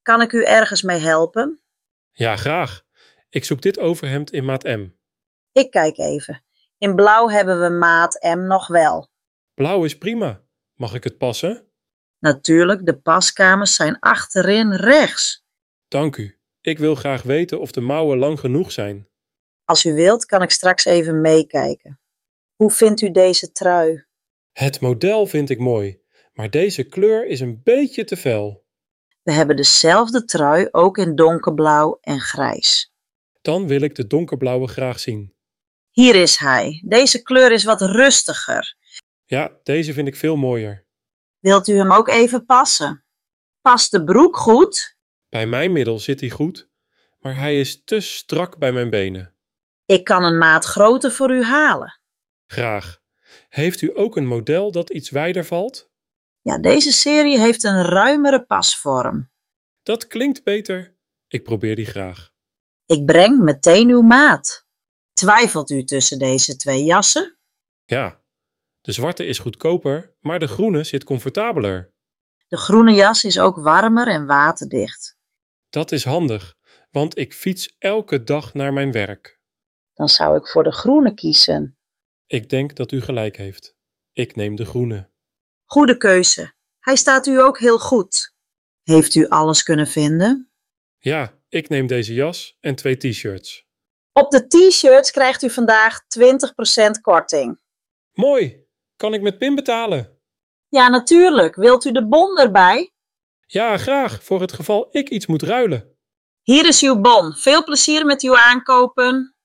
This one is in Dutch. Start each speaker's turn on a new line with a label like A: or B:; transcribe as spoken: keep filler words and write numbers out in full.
A: Kan ik u ergens mee helpen?
B: Ja, graag. Ik zoek dit overhemd in maat M.
A: Ik kijk even. In blauw hebben we maat M nog wel.
B: Blauw is prima. Mag ik het passen?
A: Natuurlijk, de paskamers zijn achterin rechts.
B: Dank u. Ik wil graag weten of de mouwen lang genoeg zijn.
A: Als u wilt, kan ik straks even meekijken. Hoe vindt u deze trui?
B: Het model vind ik mooi, maar deze kleur is een beetje te fel.
A: We hebben dezelfde trui, ook in donkerblauw en grijs.
B: Dan wil ik de donkerblauwe graag zien.
A: Hier is hij. Deze kleur is wat rustiger.
B: Ja, deze vind ik veel mooier.
A: Wilt u hem ook even passen? Past de broek goed?
B: Bij mijn middel zit hij goed, maar hij is te strak bij mijn benen.
A: Ik kan een maat groter voor u halen.
B: Graag. Heeft u ook een model dat iets wijder valt?
A: Ja, deze serie heeft een ruimere pasvorm.
B: Dat klinkt beter. Ik probeer die graag.
A: Ik breng meteen uw maat. Twijfelt u tussen deze twee jassen?
B: Ja, de zwarte is goedkoper, maar de groene zit comfortabeler.
A: De groene jas is ook warmer en waterdicht.
B: Dat is handig, want ik fiets elke dag naar mijn werk.
A: Dan zou ik voor de groene kiezen.
B: Ik denk dat u gelijk heeft. Ik neem de groene.
A: Goede keuze. Hij staat u ook heel goed. Heeft u alles kunnen vinden?
B: Ja, ik neem deze jas en twee t-shirts.
A: Op de t-shirts krijgt u vandaag twintig procent korting.
B: Mooi! Kan ik met pin betalen?
A: Ja, natuurlijk. Wilt u de bon erbij?
B: Ja, graag, voor het geval ik iets moet ruilen.
A: Hier is uw bon. Veel plezier met uw aankopen.